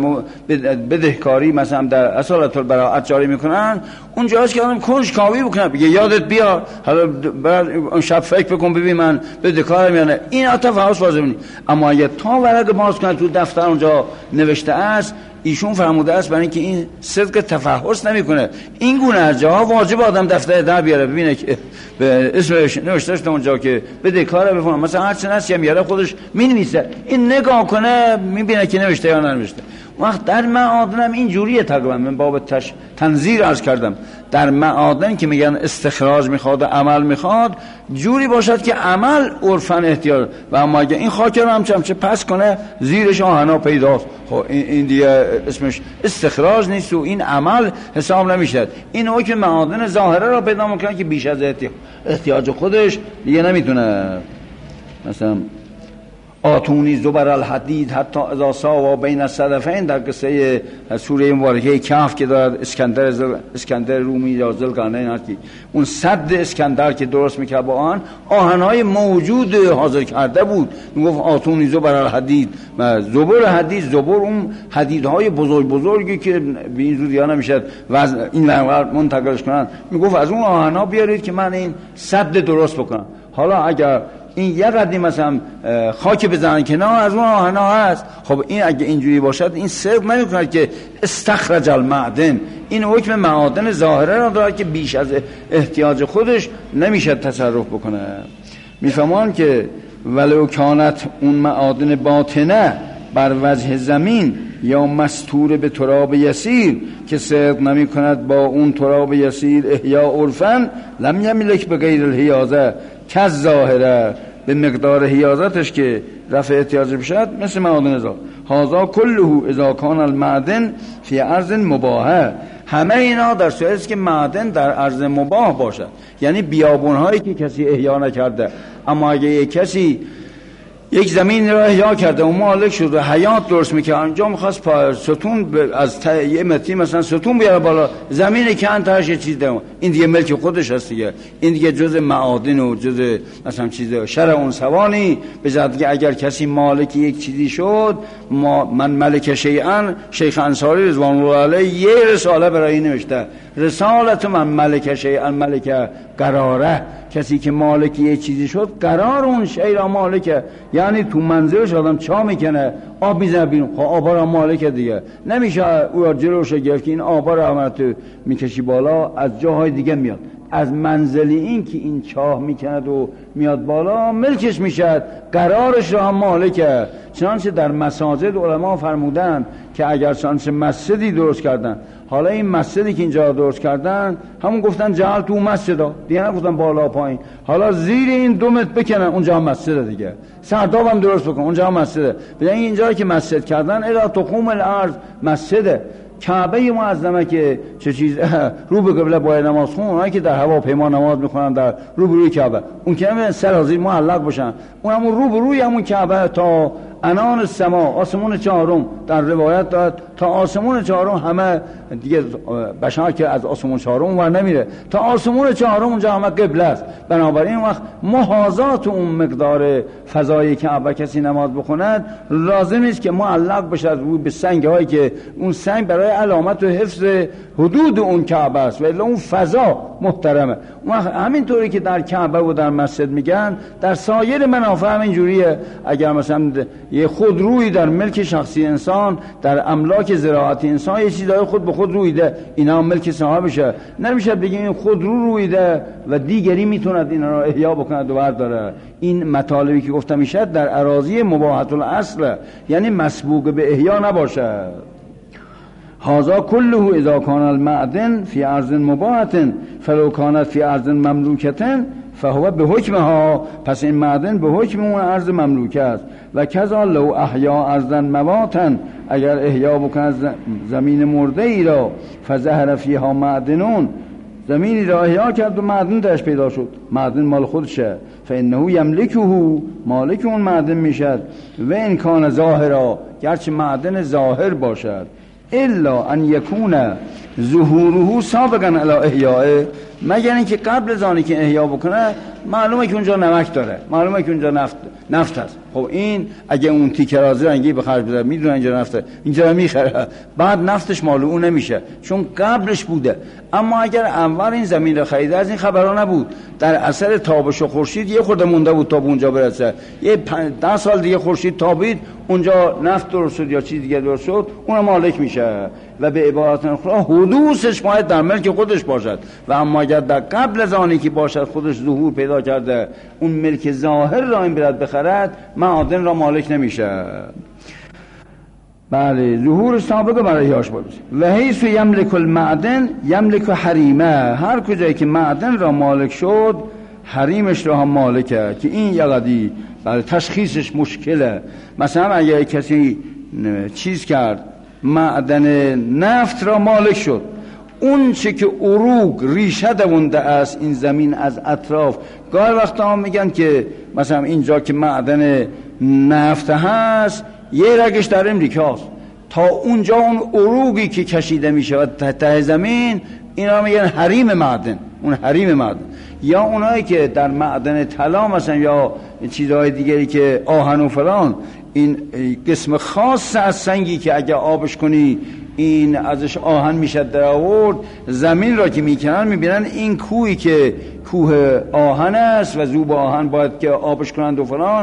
بدهکاری مثلا در اصالت البراءت جاری میکنن، اونجاست که آدم کنجکاوی بکنه بگه یادت بیار حالا بعد شب فکر بکن ببین من بدهکارم یا نه، این تفحص واجب نیست. اما اگه تا ورق باز کنه تو دفتر اونجا نوشته است، ایشون فرموده است برای اینکه این صدق تفحص نمیکنه. این گونه از جاها واجب آدم دفتر در بیاره ببینه که به اسمش نوشته است اونجا که بدهکار بفهم، مثلا هر چه نسی میاره خودش مینویسه، این نگاه کنه میبینه که نوشته یا ننوشته. وقت در معادن این جوریه. تقریبا من باب تنظیر عرض کردم در معادن که میگن استخراج میخواد و عمل میخواد، جوری باشد که عمل عرفن احتیاج. و اما اگه این خاک رو هم چه پس کنه زیرش آهنا پیداست، خب این دیگه اسمش استخراج نیست و این عمل حساب نمیشه. این حکم معادن ظاهره را پیدا میکنه که بیش از احتیاج خودش دیگه نمیتونه. مثلا آتونی زبر الحدید حتی اذا ساوا بین الصدفین، در قصه سوره مبارکه کهف که دارد اسکندر رومی یا ذوالقرنین هست که اون سد اسکندر که درست میکرد با آهنهای موجود حاضر کرده بود، میگفت آتونی زبر الحدید. زبر حدید، زبر اون حدیدهای بزرگی که به این زودی ها نمیشد و این منتقلش کنن، میگفت از اون آهنها بیارید که من این سد درست بکنم. حالا اگر این یه قدی مثلا خاک بزنن که نه از اون آهنا هست، خب این اگه اینجوری باشد این صرف نمی‌کنه که استخرج المعدن. این حکم معادن ظاهره را داره که بیش از احتیاج خودش نمیشه تصرف بکنه. میفهمون که ولو کانت اون معادن باطنه بر وجه زمین یا مستور به تراب یسیر که صدق نمی کند با اون تراب یسیر احیا عرفن لم یملک به غیر الحیازه کز ظاهره. به مقدار حیازتش که رفع احتیاج بشد مثل معادن زاد. هذا كله اذا كان المعدن فی ارض مباحه، همه اینا در صورتی است که معدن در ارض مباح باشد، یعنی بیابون هایی که کسی احیا نکرده. اما اگه یک کسی یک زمین را احیا کرده و مالک شد و حیات درست میکنه، اونجا میخواست ستون از یه متری مثلا ستون بیاره بالا، زمین که انتهاش یه چیز ده، این دیگه ملک خودش هست دیگه، این دیگه جز معادن و جز مثلا چیز شرع اون سوانی. به جهت که اگر کسی مالک یک چیزی شد، من ملک شیئا، شیخ انصاری رضوان الله علیه یه رساله برای نوشته، رسالت من ملک شیئا ملک قراره، کسی که مالک یه چیزی شد قرار اون شی را مالکه، یعنی تو منزلش آدم چا میکنه آب میزنه بیرون، خب آبا را مالکه دیگه، نمیشه او را جلوش گرفت که این آبا را همه تو میکشی بالا از جاهای دیگه میاد، از منزلی این که این چاه میکند و میاد بالا ملکش میشد، قرارش را هم مالکه. چنانچه در مساجد علما فرمودن که اگر چنانچه مسجدی درست کردن، حالا این مسجدی که اینجا درست کردن همون گفتن جعل تو مسجدا دیگه، نگفتن بالا پایین، حالا زیر این 2 متر بکنن اونجا هم مسجده دیگه، سرداب هم درست بکن اونجا هم مسجده، بگن اینجا که مسجد کردن الا تقوم الارض مسجده. کعبه معظمه که چه چیز رو به قبله باید نماز خون، اونایی که در هواپیما نماز میخونن در رو به روی کعبه، اون که نمیدن سرازیر معلق باشن، اون همون رو به روی همون کعبه تا انان السما، آسمون 4 در روایت داد تا آسمون 4 همه دیگه بشر که از آسمون 4 ور نمیره، تا آسمون 4 اونجا همه قبله است. بنابراین وقت محاذات اون مقدار فضای کعبه کسی نماز بخوند لازم است که معلق بشه روی به سنگ هایی که اون سنگ برای علامت و حفظ حدود اون کعبه است، ولی اون فضا محترمه. همینطوری که در کعبه و در مسجد میگن، در سایر منافع همین جوریه. اگر مثلا یه خودرویی در ملک شخصی انسان، در املاک زراعتی انسان یه چیزای خود به خود رویده، اینا ملک صاحبشه، نمیشه بگیم این خودرو رویده و دیگری میتوند اینا رو احیا بکند و برداره. این مطالبی که گفتم میشه در اراضی مباحة الاصل، یعنی مسبوق به احیا نباشه. هذا كله اذا كان المعدن في ارض مباحة فلو كانت في ارض مملوكة فهو به حکمها، پس این معدن به حکم اون ارض مملوکه است. و کذا لو احیا ارضا مواتا، اگر احیا بکنه زمین مرده ای را، فظهر فیها معدنون، زمینی را احیا کرد و معدن درش پیدا شد، معدن مال خودشه، فانه یملکه، مالک اون معدن میشد. و ان کان ظاهرا، گرچه معدن ظاهر باشد، الا ان یکون ظهوره سابقا علی احیاء، مگر اینکه قبل از آنی که احیا بکنه معلومه که اونجا نمک داره، معلومه که اونجا نفت هست. خب این اگه اون تیکه رازی رنگی به خرج بده، میدونه اینجا نفته، اینجا میخره، بعد نفتش معلوم نمیشه چون قبلش بوده. اما اگر اول این زمین رو خریده از این خبرها نبود، در اثر تابش خورشید یه خورده مونده بود تا به اونجا برسه، یه 10 سال دیگه خورشید تابید اونجا نفت درست شد یا چیز دیگه درست شد، اون مالک میشه. و به عبارت اخرى حدوثش باید در ملک خودش باشد. و اما اگر در قبل از آنی که باشد خودش ظهور پیدا کرده، اون ملک ظاهر را این برد بخرد، معادن را مالک نمیشه. بله، ظهور سابقه برای یاش بود. و حیث یملک المعدن یملک حریمه، هر کجایی که معدن را مالک شد حریمش را هم مالکه، که این یقدی برای تشخیصش مشکله. مثلا اگر کسی چیز کرد معدن نفت را مالک شد، اون چه که عروق ریشه دوونده است این زمین از اطراف، گاهی وقتا هم میگن که مثلا اینجا که معدن نفت هست یه رگش در امریکاست، تا اونجا اون عروقی که کشیده میشه و ته زمین، اینا میگن حریم معدن، اون حریم معدن. یا اونایی که در معدن طلا مثلا یا چیزهای دیگری که آهن و فلان، این قسم خاص از سنگی که اگه آبش کنی این ازش آهن میشه در آورد، زمین را که میکنن میبینن این کوهی که کوه آهن است و ذوب آهن باید که آبش کنند و فلان،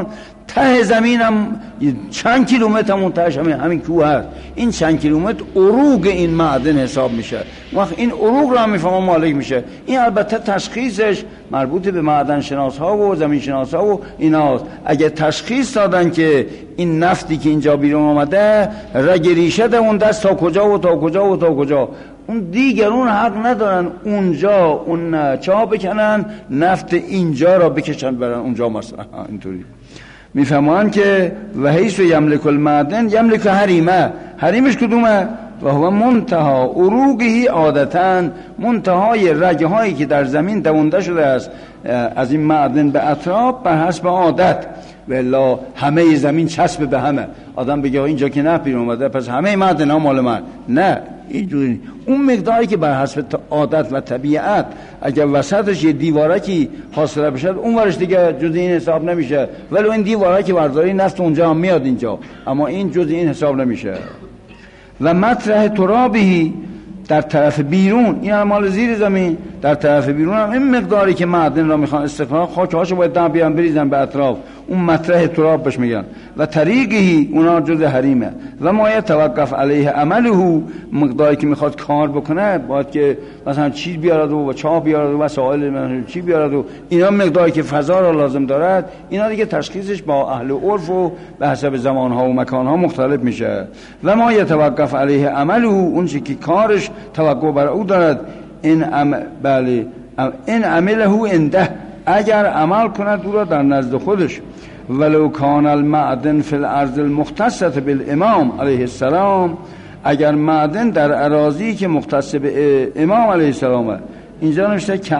ته زمین هم چند کیلومتر منتهش همین کوه هست. این چند کیلومتر عروق این معدن حساب میشه. وقت این عروق را میفهمه مالک میشه. این البته تشخیصش مربوط به معدن شناس ها و زمین شناس ها و ایناست. اگه تشخیص دادن که این نفتی که اینجا بیرون آمده رگ ریشه ده اون دست تا کجا و تا کجا و تا کجا، اون دیگرون حق ندارن اونجا اون چا بکنن نفت اینجا را بکشن برن اونجا مثلا. اینطوری میفهمن که و حیث یملک المعدن یملک حریمه. حریمش کدومه؟ و هو منتها عروقی عادتاً، منتهای رگه هایی که در زمین دوونده شده است از این معدن به اطراف بر حسب عادت. و الا همه زمین چسب به همه. آدم بگه اینجا که نه پیر اومده پس همه معدن ها مال من، نه اینجوری. اون مقداری که بر حسب عادت و طبیعت اگر وسطش یه دیوارکی حاصله بشه اون ورش دیگه جز این حساب نمیشه، ولی این دیوارکی برداری نفت اونجا هم میاد اینجا، اما این جز این حساب نمیشه. و مطرح ترابی در طرف بیرون، این مال زیر زمین، در طرف بیرون هم این مقداری که معدن را میخوان استخراج خاکهاشو باید دم بیان بریزن به اطراف، اون مطرح تراب بهش میگن. و طریقی اونا جز حریمه. و ما یتوقف علیه عمله، مقداری که میخواد کار بکنه باید که مثلا چیز بیارد و چاه بیارد و وسایل چی بیارد و اینا مقداری که فضا را لازم دارد، اینا دیگه تشخیصش با اهل عرف و به حسب زمانها و مکانها مختلف میشه. و ما یتوقف علیه عمله، اون چیزی که کارش توقع بر او دارد، این عمله انده، اگر عمل کند او را در نزد خودش. ولو کان المعدن فی الارض المختصه بالامام علیه السلام، اگر معدن در اراضی که مختص به امام علیه السلامه، اینجا نوشته که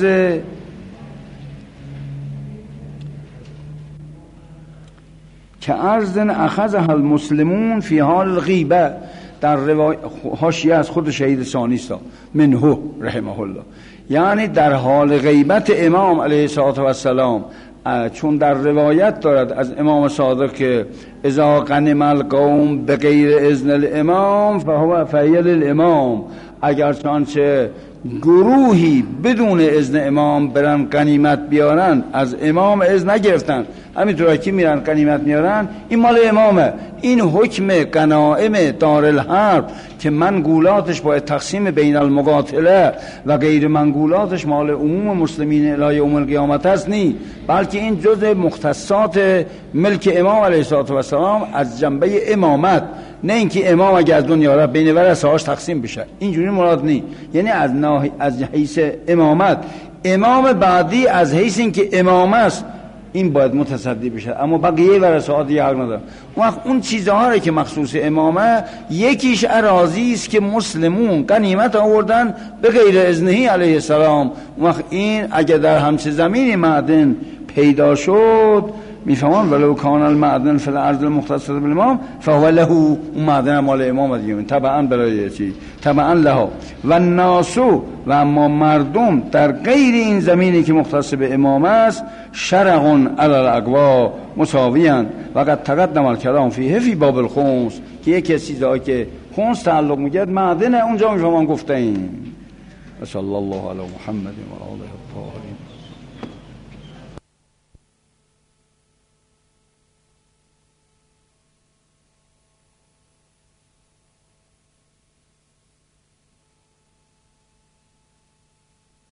ارض اخذها المسلمون فی حال الغیبه، در حاشیه از خود شهید ثانی است منه رحمه الله، یعنی در حال غیبت امام علیه السلام، چون در روایت دارد از امام صادق که اذا غنم القوم بغیر اذن الامام فهو فعیل الامام، اگر چنانچه گروهی بدون اذن امام برن غنیمت بیارن، از امام اذن نگرفتن، همینطور که میرن غنیمت میارن، این مال امامه. این حکم غنائم دارالحرب که منقولاتش باید تقسیم بین المقاتله و غیر منقولاتش مال عموم مسلمین الی یوم القیامت است نی، بلکه این جزء مختصات ملک امام علیه السلام از جنبه امامت، نه اینکه امام اگه از دنیا را بین ورثه‌اش تقسیم بشه، اینجوری مراد نی. یعنی از حیث امامت، امام بعدی از حیث اینکه امام است این باید متصدی بشه، اما بقیه ورثه‌ها دیگه حق ندارن. اون چیزها که مخصوص امامه، یکیش اراضی است که مسلمون غنیمت آوردن به غیر اذنه علیه السلام. این اگه در همچه زمینی معدن پیدا شد، میفهمن ولو کان المعدن فی الارض المختصه بالامام فهو له، اون معدن مال امام دیگه تبعا برای چی؟ تبعا له. و الناس، و اما مردم در غیر این زمینی که مختص به امام است، شرعون علی الاقوا مساویان. و قد تقدم الکلام فیه فی باب الخمس، که یک چیزایی که خمس تعلق میگه معدن اونجا میفهمن گفته این. صلی الله علی محمد و آله الطاهرین.